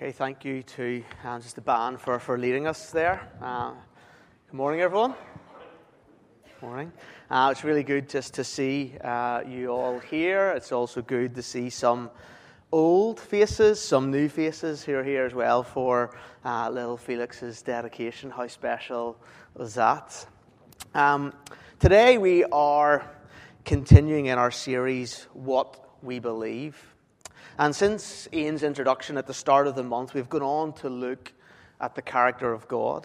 Okay, thank you to just the band for leading us there. Good morning, everyone. Morning. It's really good just to see you all here. It's also good to see some old faces, some new faces who are here as well for little Felix's dedication. How special was that? Today we are continuing in our series, What We Believe. And since Ian's introduction at the start of the month, we've gone on to look at the character of God.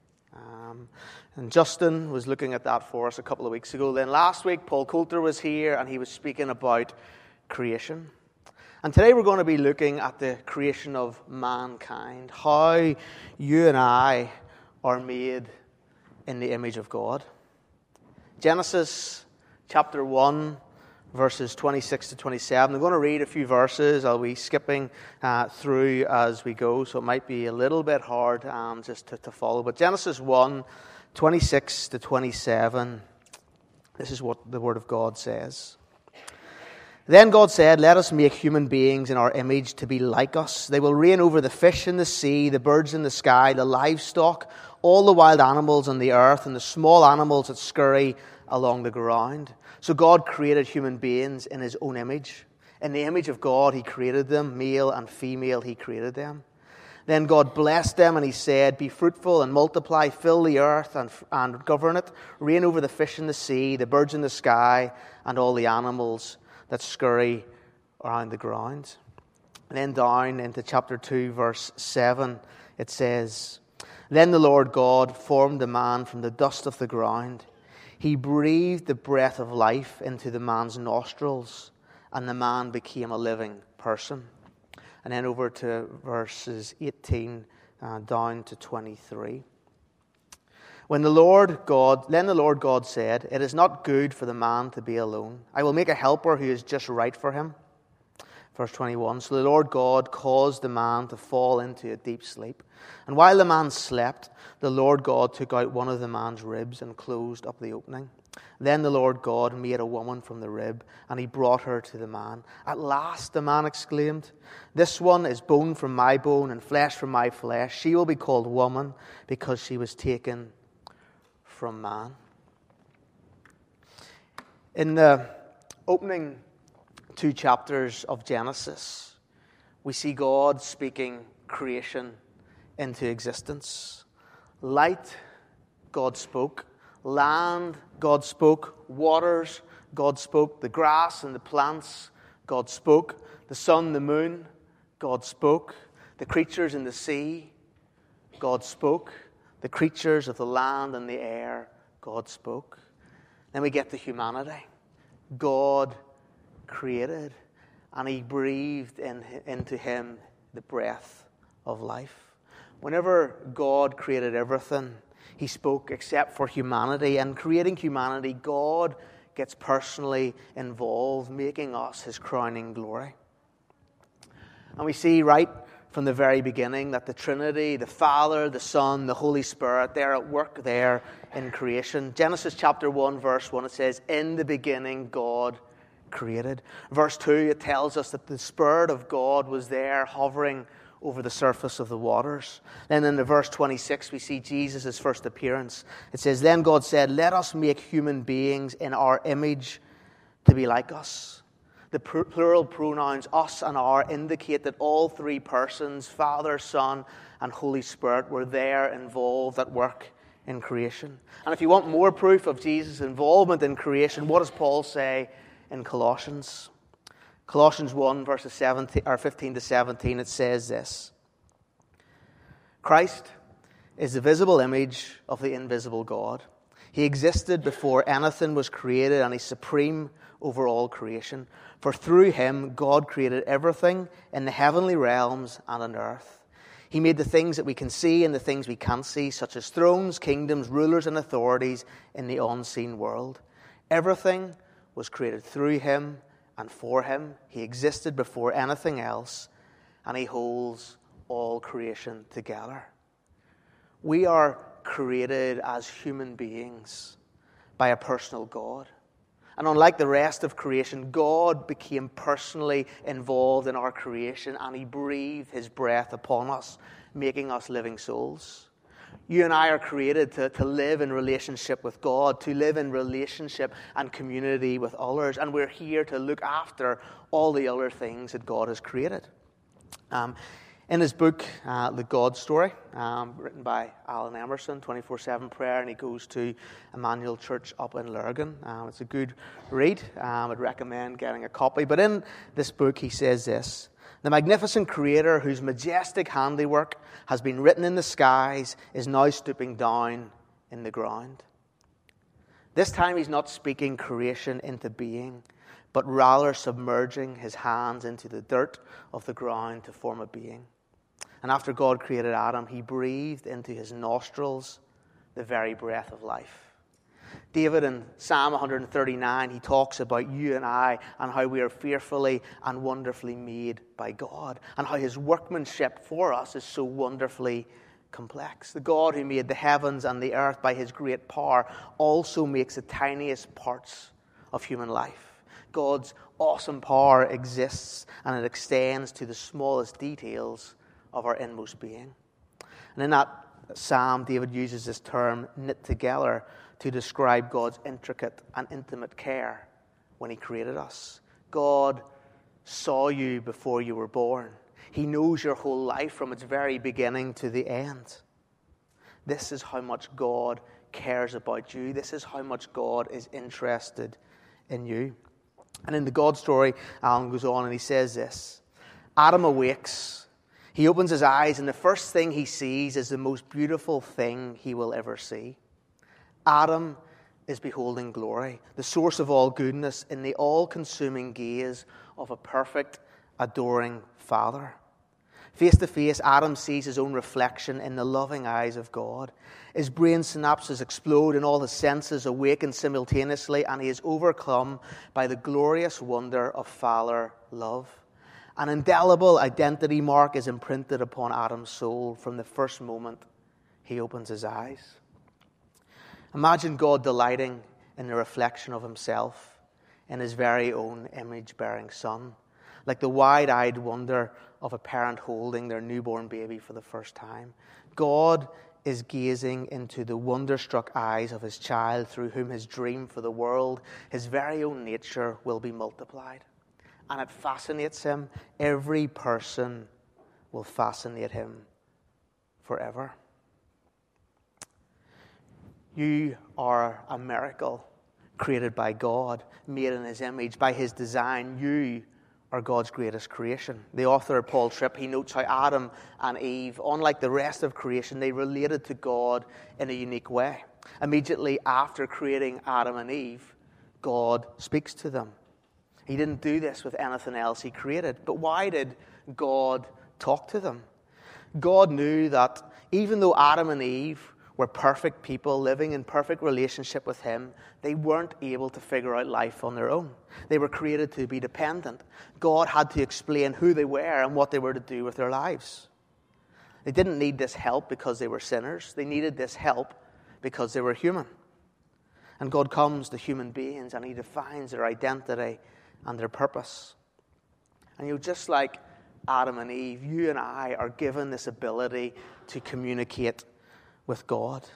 And Justin was looking at that for us a couple of weeks ago. Then last week, Paul Coulter was here and he was speaking about creation. And today we're going to be looking at the creation of mankind, how you and I are made in the image of God. Genesis chapter 1, verses 26 to 27. I'm going to read a few verses. I'll be skipping through as we go, so it might be a little bit hard just to follow. But Genesis 1, 26 to 27, this is what the Word of God says. Then God said, "Let us make human beings in our image to be like us. They will reign over the fish in the sea, the birds in the sky, the livestock, all the wild animals on the earth, and the small animals that scurry along the ground." So God created human beings in His own image. In the image of God He created them, male and female He created them. Then God blessed them and He said, "Be fruitful and multiply, fill the earth and govern it. Reign over the fish in the sea, the birds in the sky, and all the animals that scurry around the ground." And then down into chapter 2, verse 7, it says, "Then the Lord God formed the man from the dust of the ground. He breathed the breath of life into the man's nostrils, and the man became a living person." And then over to verses 18 down to 23. Then the Lord God said, "It is not good for the man to be alone. I will make a helper who is just right for him." Verse 21, "So the Lord God caused the man to fall into a deep sleep. And while the man slept, the Lord God took out one of the man's ribs and closed up the opening. Then the Lord God made a woman from the rib, and He brought her to the man. 'At last,' the man exclaimed, 'this one is bone from my bone and flesh from my flesh. She will be called woman because she was taken from man.'" In the opening 2 chapters of Genesis, we see God speaking creation into existence. Light, God spoke. Land, God spoke. Waters, God spoke. The grass and the plants, God spoke. The sun, the moon, God spoke. The creatures in the sea, God spoke. The creatures of the land and the air, God spoke. Then we get to humanity. God created, and He breathed into him the breath of life. Whenever God created everything, He spoke except for humanity. And creating humanity, God gets personally involved, making us His crowning glory. And we see right from the very beginning that the Trinity, the Father, the Son, the Holy Spirit, they're at work there in creation. Genesis chapter 1, verse 1, it says, "In the beginning God created." Verse 2, it tells us that the Spirit of God was there hovering over the surface of the waters. Then in the verse 26, we see Jesus' first appearance. It says, "Then God said, 'Let us make human beings in our image to be like us.'" The plural pronouns us and our indicate that all three persons, Father, Son, and Holy Spirit, were there involved at work in creation. And if you want more proof of Jesus' involvement in creation, what does Paul say in Colossians? Colossians 1, verses 15 to 17, it says this: "Christ is the visible image of the invisible God. He existed before anything was created, and He's supreme over all creation. For through Him, God created everything in the heavenly realms and on earth. He made the things that we can see and the things we can't see, such as thrones, kingdoms, rulers, and authorities in the unseen world. Everything was created through Him and for Him. He existed before anything else, and He holds all creation together." We are created as human beings by a personal God. And unlike the rest of creation, God became personally involved in our creation, and he breathed his breath upon us, making us living souls. You and I are created to live in relationship with God, to live in relationship and community with others, and we're here to look after all the other things that God has created. In his book, The God Story, written by Alan Emerson, 24/7 prayer, and he goes to Emmanuel Church up in Lurgan. It's a good read. I'd recommend getting a copy. But in this book, he says this: "The magnificent Creator, whose majestic handiwork has been written in the skies, is now stooping down in the ground." This time he's not speaking creation into being, but rather submerging his hands into the dirt of the ground to form a being. And after God created Adam, he breathed into his nostrils the very breath of life. David in Psalm 139, he talks about you and I and how we are fearfully and wonderfully made by God, and how his workmanship for us is so wonderfully complex. The God who made the heavens and the earth by his great power also makes the tiniest parts of human life. God's awesome power exists, and it extends to the smallest details of our inmost being. And in that psalm, David uses this term, knit together, to describe God's intricate and intimate care when he created us. God saw you before you were born. He knows your whole life from its very beginning to the end. This is how much God cares about you. This is how much God is interested in you. And in the God Story, Alan goes on and he says this: Adam awakes. He opens his eyes, and the first thing he sees is the most beautiful thing he will ever see. Adam is beholding glory, the source of all goodness, in the all-consuming gaze of a perfect, adoring Father. Face to face, Adam sees his own reflection in the loving eyes of God. His brain synapses explode and all his senses awaken simultaneously, and he is overcome by the glorious wonder of Father love. An indelible identity mark is imprinted upon Adam's soul from the first moment he opens his eyes. Imagine God delighting in the reflection of himself in his very own image-bearing Son, like the wide-eyed wonder of a parent holding their newborn baby for the first time. God is gazing into the wonder-struck eyes of his child, through whom his dream for the world, his very own nature, will be multiplied. And it fascinates him. Every person will fascinate him forever. You are a miracle created by God, made in his image, by his design. You are God's greatest creation. The author, Paul Tripp, he notes how Adam and Eve, unlike the rest of creation, they related to God in a unique way. Immediately after creating Adam and Eve, God speaks to them. He didn't do this with anything else he created. But why did God talk to them? God knew that even though Adam and Eve were perfect people living in perfect relationship with him, they weren't able to figure out life on their own. They were created to be dependent. God had to explain who they were and what they were to do with their lives. They didn't need this help because they were sinners. They needed this help because they were human. And God comes to human beings and he defines their identity and their purpose. And just like Adam and Eve, you and I are given this ability to communicate with God.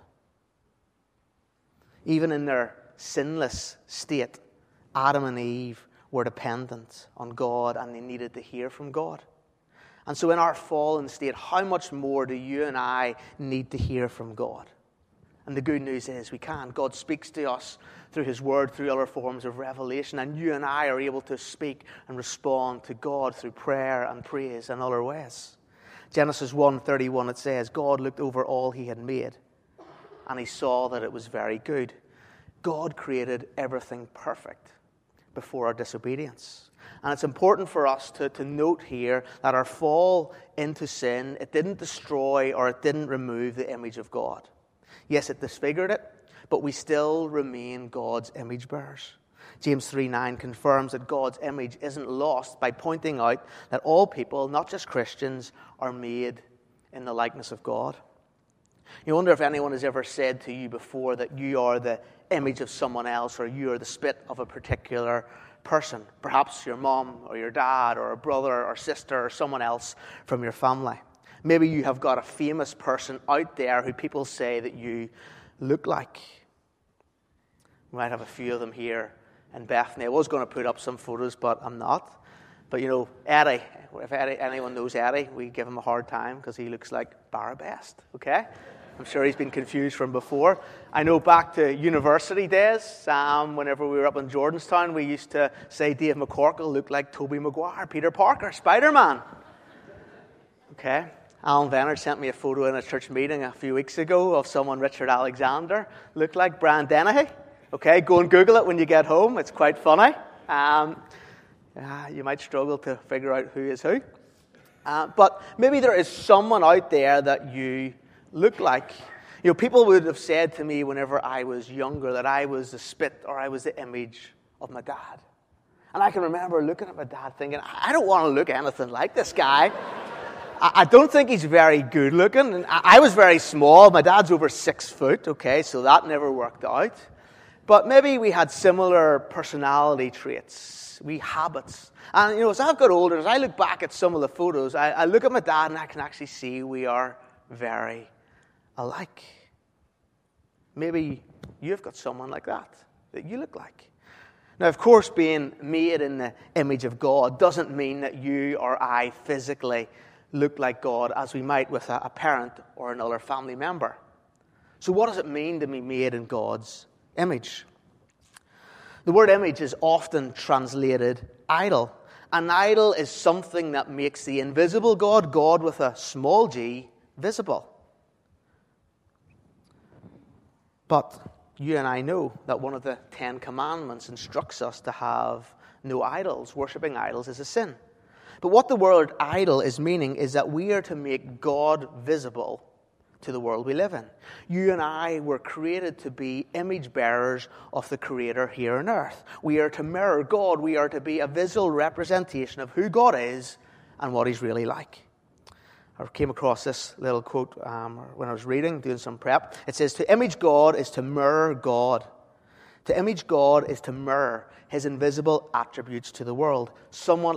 Even in their sinless state, Adam and Eve were dependent on God and they needed to hear from God. And so in our fallen state, how much more do you and I need to hear from God? And the good news is we can. God speaks to us through his word, through other forms of revelation, and you and I are able to speak and respond to God through prayer and praise and other ways. Genesis 1:31, it says, God looked over all he had made, and he saw that it was very good. God created everything perfect before our disobedience. And it's important for us to note here that our fall into sin, it didn't destroy or it didn't remove the image of God. Yes, it disfigured it, but we still remain God's image bearers. James 3:9 confirms that God's image isn't lost by pointing out that all people, not just Christians, are made in the likeness of God. You wonder if anyone has ever said to you before that you are the image of someone else, or you are the spit of a particular person. Perhaps your mom or your dad or a brother or sister or someone else from your family. Maybe you have got a famous person out there who people say that you look like. We might have a few of them here in Bethany. I was going to put up some photos, but I'm not. But you know, Eddie, if anyone knows Eddie, we give him a hard time because he looks like Barabest, okay? I'm sure he's been confused from before. I know back to university days, whenever we were up in Jordanstown, we used to say Dave McCorkle looked like Tobey Maguire, Peter Parker, Spider-Man. Okay? Alan Venner sent me a photo in a church meeting a few weeks ago of someone Richard Alexander looked like Brian Dennehy. Okay, go and Google it when you get home. It's quite funny. You might struggle to figure out who is who. But maybe there is someone out there that you look like. You know, people would have said to me whenever I was younger that I was the spit or I was the image of my dad. And I can remember looking at my dad thinking, I don't want to look anything like this guy. I don't think he's very good looking. And I was very small. My dad's over 6 foot, okay, so that never worked out. But maybe we had similar personality traits, habits. And, you know, as I've got older, as I look back at some of the photos, I look at my dad and I can actually see we are very alike. Maybe you've got someone like that you look like. Now, of course, being made in the image of God doesn't mean that you or I physically look like God as we might with a parent or another family member. So what does it mean to be made in God's image? The word image is often translated idol. An idol is something that makes the invisible God, God with a small g, visible. But you and I know that one of the 10 Commandments instructs us to have no idols. Worshipping idols is a sin. But what the word idol is meaning is that we are to make God visible to the world we live in. You and I were created to be image bearers of the Creator here on earth. We are to mirror God. We are to be a visual representation of who God is and what He's really like. I came across this little quote when I was reading, doing some prep. It says, to image God is to mirror God. To image God is to mirror His invisible attributes to the world. Somewhat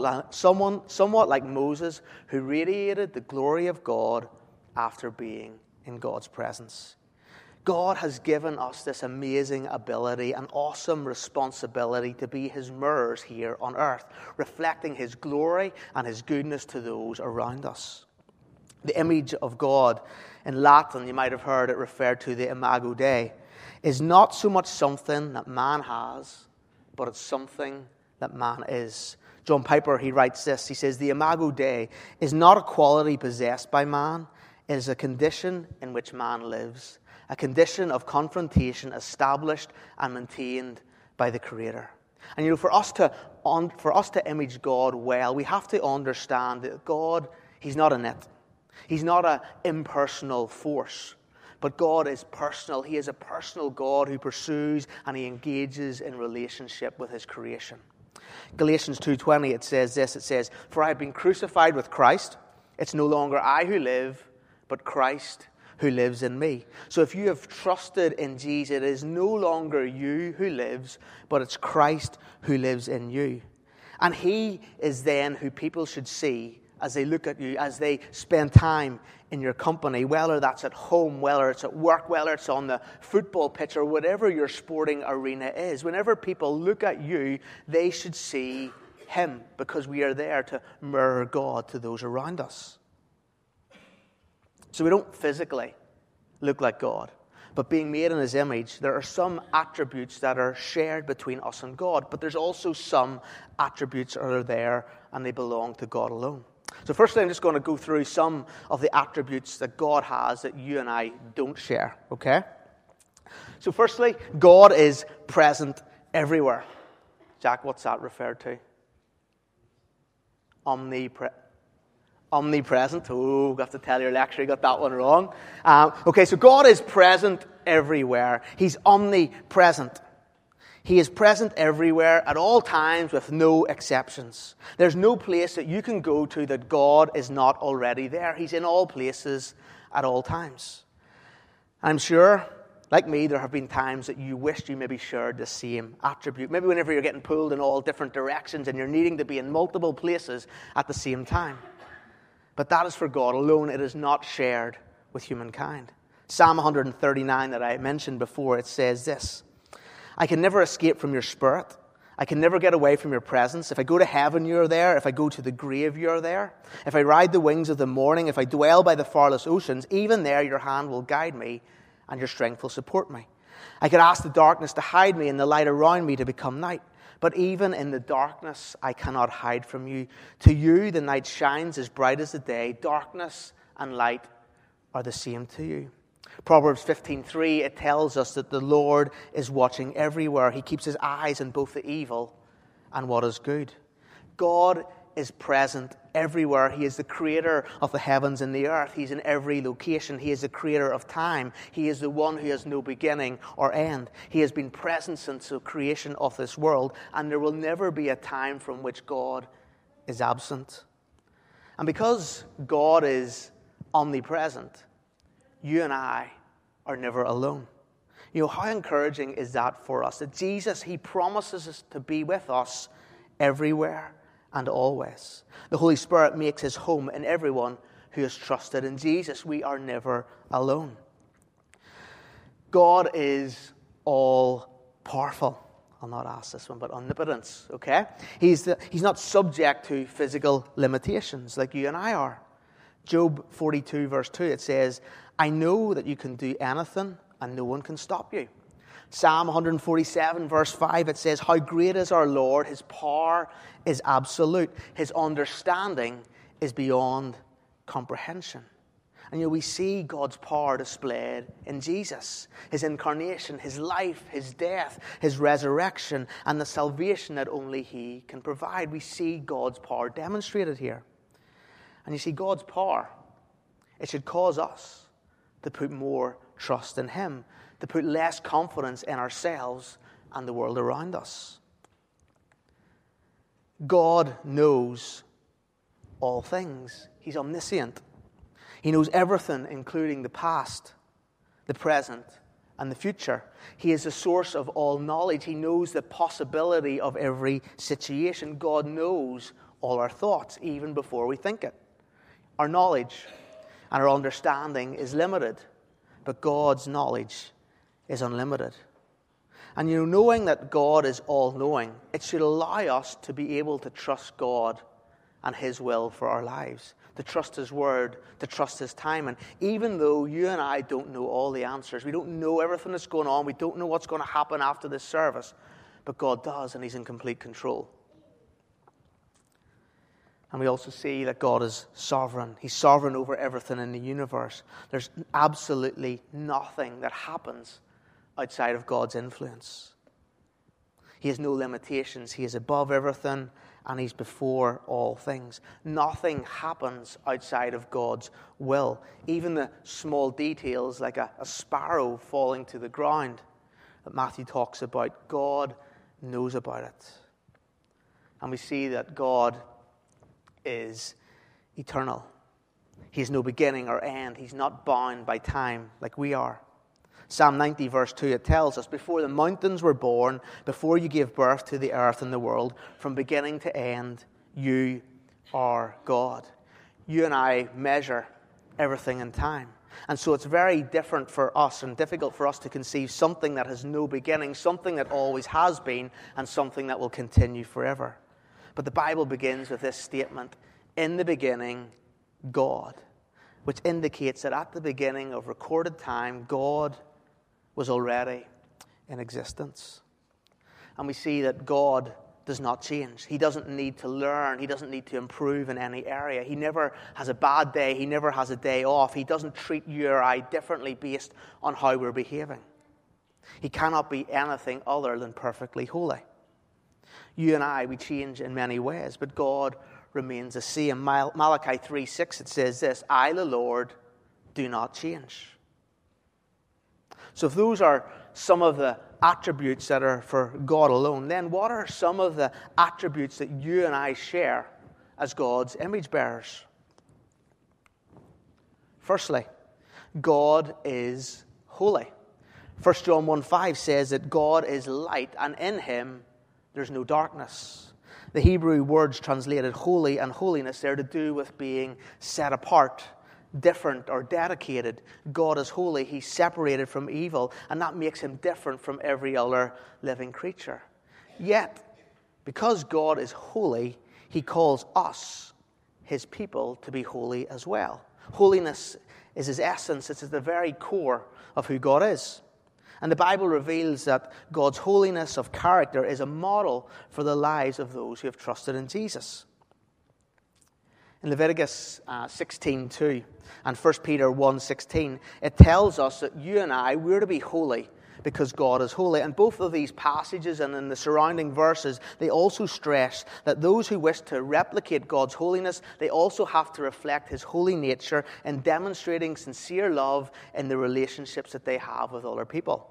like Moses, who radiated the glory of God after being in God's presence. God has given us this amazing ability, an awesome responsibility to be His mirrors here on earth, reflecting His glory and His goodness to those around us. The image of God, in Latin, you might have heard it referred to the Imago Dei, is not so much something that man has, but it's something that man is. John Piper, he writes this, he says, the Imago Dei is not a quality possessed by man, it is a condition in which man lives, a condition of confrontation established and maintained by the Creator. And you know, for us to image God well, we have to understand that God, He's not an it. He's not an impersonal force. But God is personal. He is a personal God who pursues and He engages in relationship with His creation. Galatians 2:20, it says this, it says, for I have been crucified with Christ. It's no longer I who live, but Christ who lives in me. So if you have trusted in Jesus, it is no longer you who lives, but it's Christ who lives in you. And He is then who people should see as they look at you, as they spend time in your company, whether that's at home, whether it's at work, whether it's on the football pitch, or whatever your sporting arena is. Whenever people look at you, they should see Him, because we are there to mirror God to those around us. So we don't physically look like God, but being made in His image, there are some attributes that are shared between us and God, but there's also some attributes that are there and they belong to God alone. So firstly, I'm just going to go through some of the attributes that God has that you and I don't share, okay? So firstly, God is present everywhere. Jack, what's that referred to? Omnipresent. Oh, I have to tell your lecturer you got that one wrong. Okay, so God is present everywhere. He's omnipresent. He is present everywhere at all times with no exceptions. There's no place that you can go to that God is not already there. He's in all places at all times. I'm sure, like me, there have been times that you wished you maybe shared the same attribute. Maybe whenever you're getting pulled in all different directions and you're needing to be in multiple places at the same time. But that is for God alone. It is not shared with humankind. Psalm 139 that I mentioned before, it says this: I can never escape from your spirit. I can never get away from your presence. If I go to heaven, you're there. If I go to the grave, you're there. If I ride the wings of the morning, if I dwell by the farless oceans, even there your hand will guide me and your strength will support me. I could ask the darkness to hide me and the light around me to become night. But even in the darkness, I cannot hide from you. To you, the night shines as bright as the day. Darkness and light are the same to you. Proverbs 15:3, it tells us that the Lord is watching everywhere. He keeps his eyes on both the evil and what is good. God is present everywhere. He is the creator of the heavens and the earth. He's in every location. He is the creator of time. He is the one who has no beginning or end. He has been present since the creation of this world, and there will never be a time from which God is absent. And because God is omnipresent, you and I are never alone. You know, how encouraging is that for us? That Jesus, he promises us to be with us everywhere and always. The Holy Spirit makes his home in everyone who has trusted in Jesus. We are never alone. God is all-powerful. I'll not ask this one, but omnipotence, okay? He's not subject to physical limitations like you and I are. Job 42, verse 2, it says, I know that you can do anything and no one can stop you. Psalm 147, verse 5, it says, how great is our Lord, his power is absolute, his understanding is beyond comprehension. And you know, we see God's power displayed in Jesus, his incarnation, his life, his death, his resurrection, and the salvation that only he can provide. We see God's power demonstrated here. And you see, God's power, it should cause us to put more trust in him, to put less confidence in ourselves and the world around us. God knows all things. He's omniscient. He knows everything, including the past, the present, and the future. He is the source of all knowledge. He knows the possibility of every situation. God knows all our thoughts, even before we think it. Our knowledge and our understanding is limited, but God's knowledge is unlimited. And you know, knowing that God is all-knowing, it should allow us to be able to trust God and his will for our lives, to trust his word, to trust his time. And even though you and I don't know all the answers, we don't know everything that's going on, we don't know what's going to happen after this service, but God does, and he's in complete control. And we also see that God is sovereign. He's sovereign over everything in the universe. There's absolutely nothing that happens outside of God's influence. He has no limitations. He is above everything, and he's before all things. Nothing happens outside of God's will. Even the small details, like a sparrow falling to the ground that Matthew talks about, God knows about it. And we see that God is eternal. He has no beginning or end. He's not bound by time like we are. Psalm 90 verse 2, it tells us, before the mountains were born, before you gave birth to the earth and the world, from beginning to end, you are God. You and I measure everything in time. And so it's very different for us and difficult for us to conceive something that has no beginning, something that always has been, and something that will continue forever. But the Bible begins with this statement, in the beginning, God, which indicates that at the beginning of recorded time, God was already in existence. And we see that God does not change. He doesn't need to learn. He doesn't need to improve in any area. He never has a bad day. He never has a day off. He doesn't treat you or I differently based on how we're behaving. He cannot be anything other than perfectly holy. You and I, we change in many ways, but God remains the same. Malachi 3:6, it says this, I, the Lord, do not change. So if those are some of the attributes that are for God alone, then what are some of the attributes that you and I share as God's image bearers? Firstly, God is holy. 1 John 1:5 says that God is light, and in him there's no darkness. The Hebrew words translated holy and holiness, they're to do with being set apart, different or dedicated. God is holy. He's separated from evil, and that makes him different from every other living creature. Yet, because God is holy, he calls us, his people, to be holy as well. Holiness is his essence. It's at the very core of who God is. And the Bible reveals that God's holiness of character is a model for the lives of those who have trusted in Jesus. In Leviticus 16:2 and 1 Peter 1:16, it tells us that you and I, we're to be holy because God is holy. And both of these passages and in the surrounding verses, they also stress that those who wish to replicate God's holiness, they also have to reflect his holy nature in demonstrating sincere love in the relationships that they have with other people.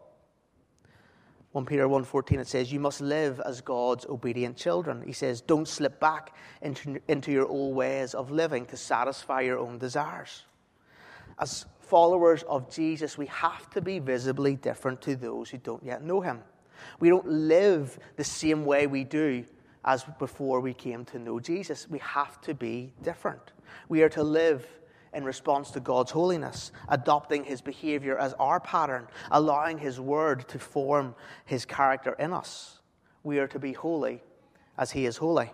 1 Peter 1:14, it says, you must live as God's obedient children. He says, don't slip back into your old ways of living to satisfy your own desires. As followers of Jesus, we have to be visibly different to those who don't yet know him. We don't live the same way we do as before we came to know Jesus. We have to be different. We are to live in response to God's holiness, adopting his behavior as our pattern, allowing his word to form his character in us. We are to be holy as he is holy.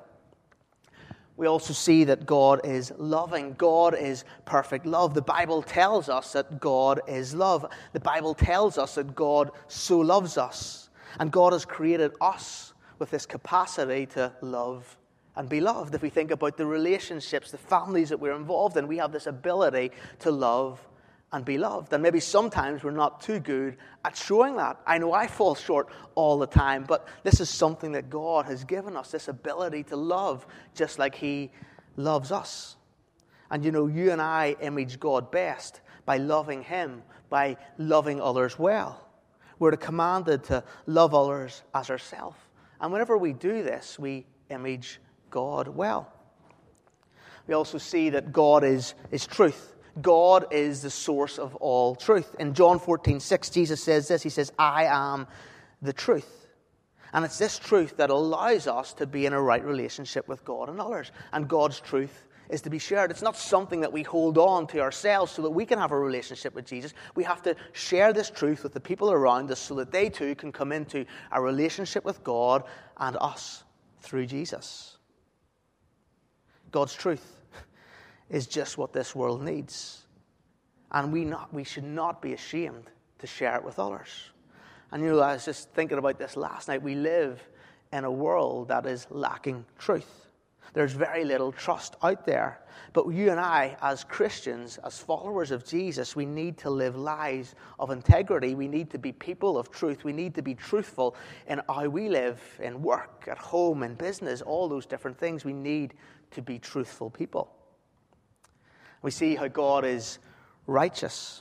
We also see that God is loving. God is perfect love. The Bible tells us that God is love. The Bible tells us that God so loves us. And God has created us with this capacity to love and be loved. If we think about the relationships, the families that we're involved in, we have this ability to love and be loved. And maybe sometimes we're not too good at showing that. I know I fall short all the time, but this is something that God has given us, this ability to love just like he loves us. And you know, you and I image God best by loving him, by loving others well. We're commanded to love others as ourselves. And whenever we do this, we image God well. We also see that God is truth. God is the source of all truth. In John 14:6, Jesus says this. He says, I am the truth. And it's this truth that allows us to be in a right relationship with God and others. And God's truth is to be shared. It's not something that we hold on to ourselves so that we can have a relationship with Jesus. We have to share this truth with the people around us so that they too can come into a relationship with God and us through Jesus. God's truth is just what this world needs. And we should not be ashamed to share it with others. And you know, I was just thinking about this last night. We live in a world that is lacking truth. There's very little trust out there. But you and I, as Christians, as followers of Jesus, we need to live lives of integrity. We need to be people of truth. We need to be truthful in how we live, in work, at home, in business, all those different things. We need to be truthful people. We see how God is righteous.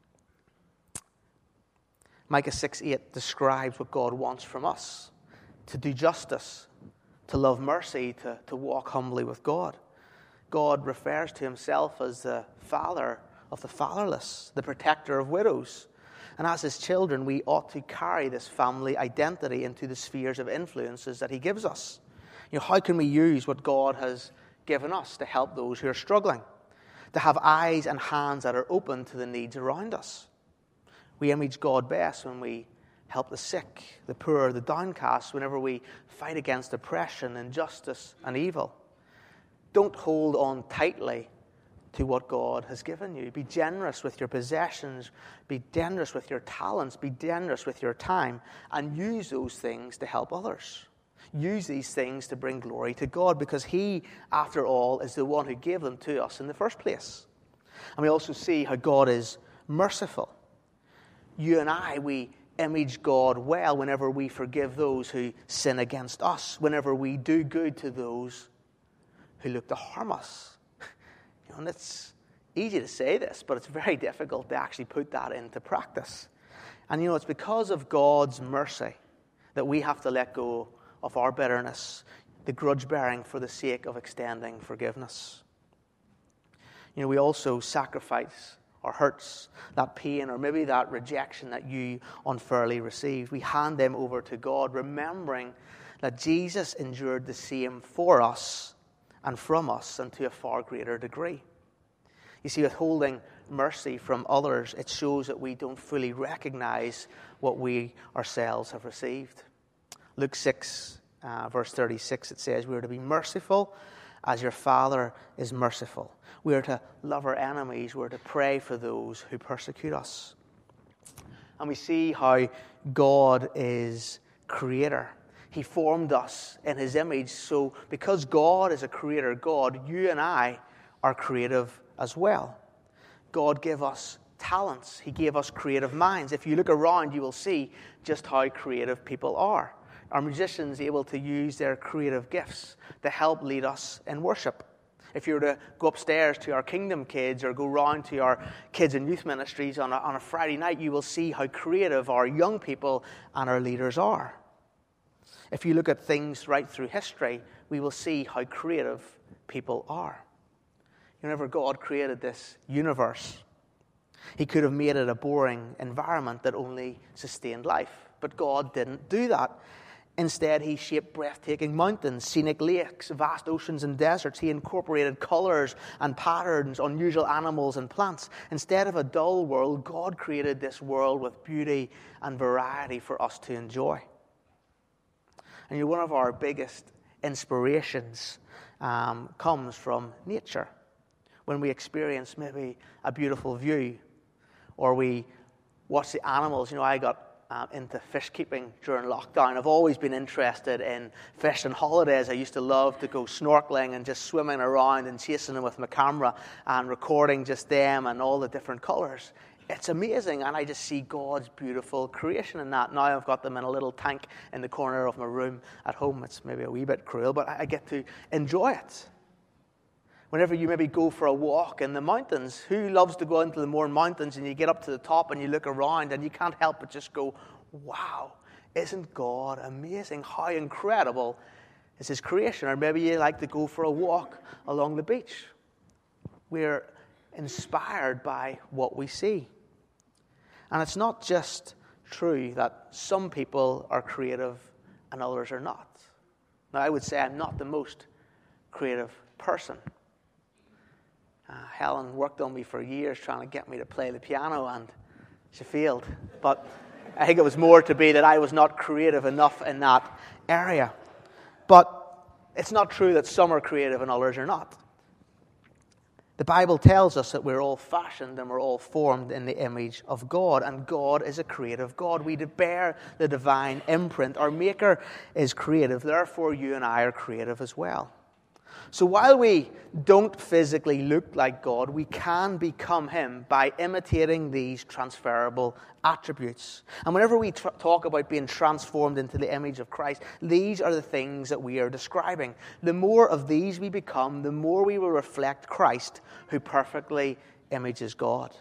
Micah 6:8 describes what God wants from us: to do justice, to love mercy, to walk humbly with God. God refers to himself as the father of the fatherless, the protector of widows. And as his children, we ought to carry this family identity into the spheres of influences that he gives us. You know, how can we use what God has given us to help those who are struggling? To have eyes and hands that are open to the needs around us. We image God best when we help the sick, the poor, the downcast, whenever we fight against oppression, injustice, and evil. Don't hold on tightly to what God has given you. Be generous with your possessions. Be generous with your talents. Be generous with your time. And use those things to help others. Use these things to bring glory to God, because he, after all, is the one who gave them to us in the first place. And we also see how God is merciful. You and I, we image God well whenever we forgive those who sin against us, whenever we do good to those who look to harm us. You know, and it's easy to say this, but it's very difficult to actually put that into practice. And you know, it's because of God's mercy that we have to let go of our bitterness, the grudge bearing, for the sake of extending forgiveness. You know, we also sacrifice or hurts, that pain, or maybe that rejection that you unfairly received. We hand them over to God, remembering that Jesus endured the same for us and from us, and to a far greater degree. You see, withholding mercy from others, it shows that we don't fully recognize what we ourselves have received. Luke 6, verse 36, it says, we are to be merciful as your Father is merciful. We are to love our enemies. We are to pray for those who persecute us. And we see how God is creator. He formed us in his image. So because God is a creator God, you and I are creative as well. God gave us talents. He gave us creative minds. If you look around, you will see just how creative people are. Our musicians are able to use their creative gifts to help lead us in worship. If you were to go upstairs to our Kingdom Kids or go round to our kids and youth ministries on a Friday night, you will see how creative our young people and our leaders are. If you look at things right through history, we will see how creative people are. Whenever God created this universe, he could have made it a boring environment that only sustained life. But God didn't do that. Instead, he shaped breathtaking mountains, scenic lakes, vast oceans and deserts. He incorporated colors and patterns, unusual animals and plants. Instead of a dull world, God created this world with beauty and variety for us to enjoy. And one of our biggest inspirations comes from nature. When we experience maybe a beautiful view, or we watch the animals. I got into fish keeping during lockdown. I've always been interested in fish and holidays. I used to love to go snorkeling and just swimming around and chasing them with my camera and recording just them and all the different colors. It's amazing, and I just see God's beautiful creation in that. Now I've got them in a little tank in the corner of my room at home. It's maybe a wee bit cruel, but I get to enjoy it. Whenever you maybe go for a walk in the mountains, who loves to go into the more mountains and you get up to the top and you look around and you can't help but just go, wow, isn't God amazing? How incredible is his creation? Or maybe you like to go for a walk along the beach. We're inspired by what we see. And it's not just true that some people are creative and others are not. Now, I would say I'm not the most creative person. Helen worked on me for years trying to get me to play the piano, and she failed. But I think it was more to be that I was not creative enough in that area. But it's not true that some are creative and others are not. The Bible tells us that we're all fashioned and we're all formed in the image of God, and God is a creative God. We bear the divine imprint. Our Maker is creative, therefore you and I are creative as well. So while we don't physically look like God, we can become him by imitating these transferable attributes. And whenever we talk about being transformed into the image of Christ, these are the things that we are describing. The more of these we become, the more we will reflect Christ, who perfectly images God.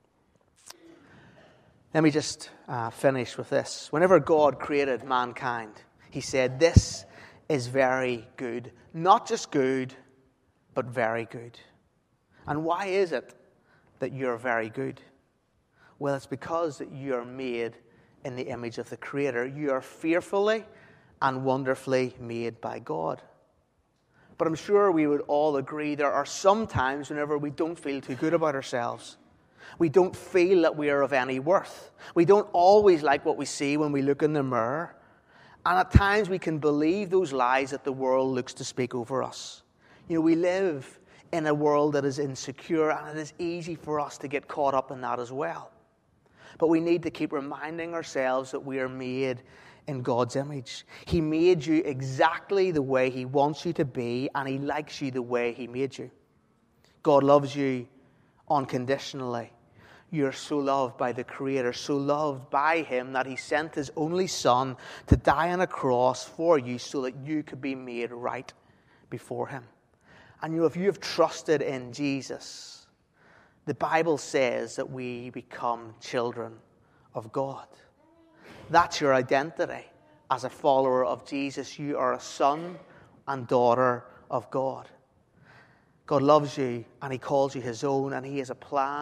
Let me just finish with this. Whenever God created mankind, he said, "This is very good." Not just good, but very good. And why is it that you're very good? Well, it's because that you are made in the image of the Creator. You are fearfully and wonderfully made by God. But I'm sure we would all agree there are some times whenever we don't feel too good about ourselves. We don't feel that we are of any worth. We don't always like what we see when we look in the mirror. And at times we can believe those lies that the world looks to speak over us. We live in a world that is insecure, and it is easy for us to get caught up in that as well. But we need to keep reminding ourselves that we are made in God's image. He made you exactly the way he wants you to be, and he likes you the way he made you. God loves you unconditionally. You're so loved by the Creator, so loved by him that he sent his only Son to die on a cross for you so that you could be made right before him. And if you have trusted in Jesus, the Bible says that we become children of God. That's your identity. As a follower of Jesus, you are a son and daughter of God. God loves you and he calls you his own, and he has a plan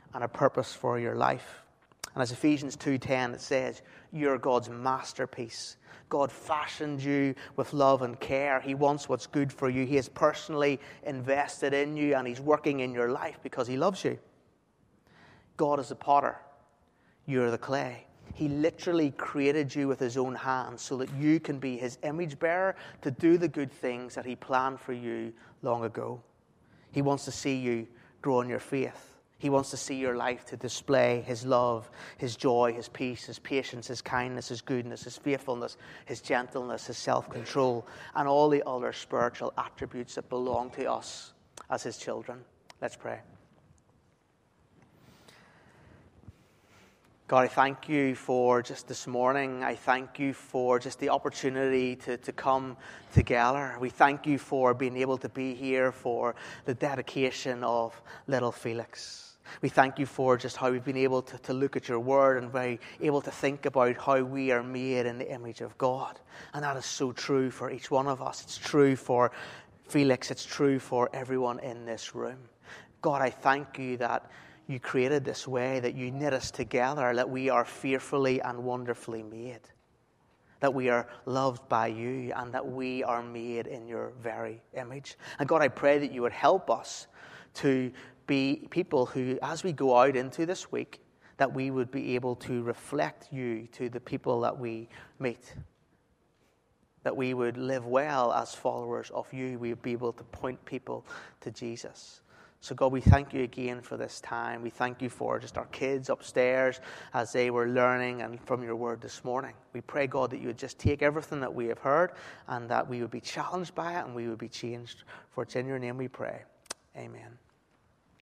and a purpose for your life. And as Ephesians 2:10, it says, you're God's masterpiece. God fashioned you with love and care. He wants what's good for you. He has personally invested in you, and He's working in your life because He loves you. God is the potter. You're the clay. He literally created you with His own hands so that you can be His image bearer to do the good things that He planned for you long ago. He wants to see you grow in your faith. He wants to see your life to display His love, His joy, His peace, His patience, His kindness, His goodness, His faithfulness, His gentleness, His self-control, and all the other spiritual attributes that belong to us as His children. Let's pray. God, I thank You for just this morning. I thank You for just the opportunity to come together. We thank You for being able to be here for the dedication of little Felix. We thank You for just how we've been able to look at Your word and be able to think about how we are made in the image of God. And that is so true for each one of us. It's true for Felix. It's true for everyone in this room. God, I thank You that You created this way, that You knit us together, that we are fearfully and wonderfully made, that we are loved by You, and that we are made in Your very image. And God, I pray that You would help us to be people who, as we go out into this week, that we would be able to reflect You to the people that we meet, that we would live well as followers of You. We would be able to point people to Jesus. So God, we thank You again for this time. We thank You for just our kids upstairs as they were learning and from Your word this morning. We pray, God, that You would just take everything that we have heard and that we would be challenged by it and we would be changed. For it's in Your name we pray. Amen.